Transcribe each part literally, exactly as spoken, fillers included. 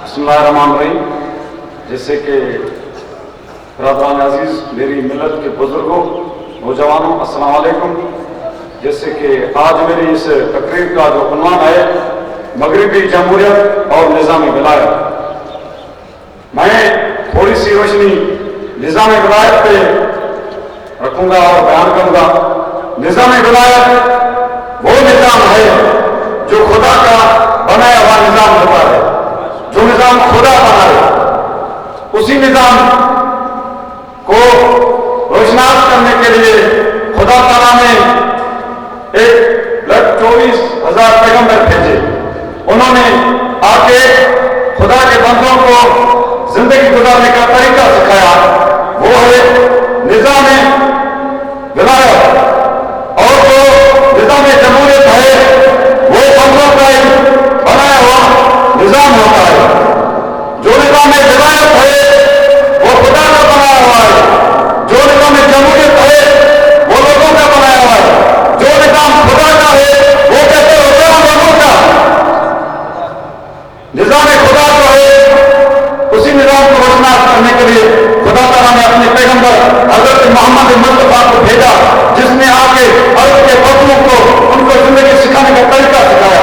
बिस्मिल्लाहिर्रहमानिर्रहीम। जैसे कि बरादरान अजीज, मेरी मिलत के बुजुर्गों, नौजवानों, अस्सलाम वालेकुम। जैसे कि आज मेरी इस तकरीर का जो उन्वान है मगरिबी जमहूरियत और निज़ाम विलायत, मैं थोड़ी सी रोशनी निज़ाम विलायत पे रखूंगा और बयान करूंगा। निज़ाम विलायत वो निज़ाम है जो खुदा का बनाया हुआ निज़ाम होता है, जो निज़ाम खुदा बनाए। उसी निज़ाम को रोशनास करने के लिए खुदा ताला ने एक लग चौबीस हजार पैगंबर भेजे। उन्होंने आके खुदा के बंदों को जिंदगी गुजारने का तरीका सिखाया। वो है निज़ाम विलायत। और जो निज़ाम जमहूरियत है वो बंदों का बनाया हुआ निज़ाम होता है। जो निज़ाम विलायत है वो खुदा का बनाया हुआ है। जो निज़ाम जमहूरियत है वो लोगों का बनाया हुआ है। जो निज़ाम खुदा का है वो कहते होते हैं लोगों का। निज़ाम खुदा जो है उसी निज़ाम को रोशनास करने के लिए खुदा ताला ने अपने पैगंबर हजरत मोहम्मद मुस्तफा को भेजा, जिसने आके अर्ज़ के बंदों को उनको जिंदगी सिखाने का तरीका सिखाया,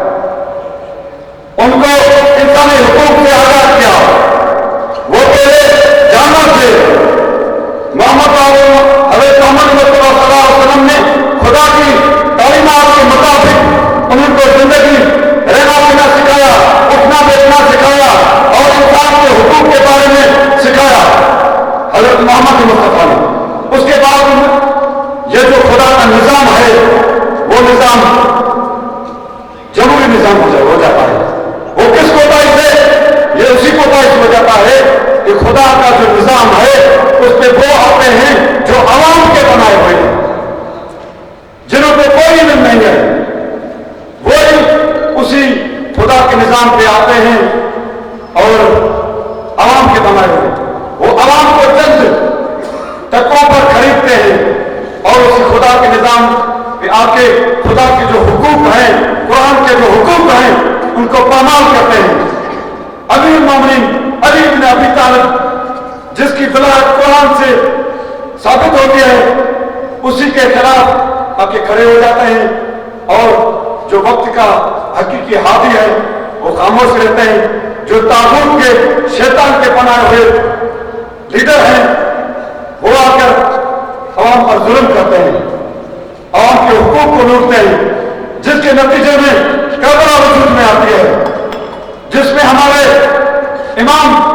उनको इंसानी हुकूक से आजाद किया। वो पहले जानवर थे। मोहम्मद हज़रत मोहम्मद मुस्तफा सल्लल्लाहु अलैहि वसल्लम ने खुदा की तालीमात के मुताबिक उनको जिंदगी रहना पीना सिखाया, उठना बैठना सिखाया और इंसान के हुकूक के बारे में सिखाया हजरत मोहम्मद मुस्तफा ने। उसके बाद ये जो खुदा का निज़ाम है वो निज़ाम जमहूरी निज़ाम हो जाता है। वो किस कोताही से? ये उसी कोताही से हो जाता है कि खुदा का जो निज़ाम है उस पे वो आते हैं जो अवाम के बनाए हुए हैं, जिन्हों पे कोई इल्म नहीं है। वो ही उसी खुदा के निज़ाम पे आते हैं और अवाम के बनाए हुए। वो अवाम को चंद टकों पर खरीदते हैं और उसी खुदा के निज़ाम पे आके खुदा के जो हुकूक हैं, कुरान के जो हुकूक हैं, उनको पामाल करते हैं। अमीर मोमिनीन अली इब्न अबी तालिब, जिसकी दलालत कुरान से साबित होती है, उसी के खिलाफ आके खड़े हो जाते हैं। और जो वक्त का हकीकी हादी है वो खामोश रहते हैं। जो तागूत के शैतान के बनाए हुए लीडर हैं वो आकर अवाम पर जुल्म करते हैं, अवाम के हुकूक को लूटते हैं, जिसके नतीजे में करबला वजूद में आती है, जिसमें हमारे इमाम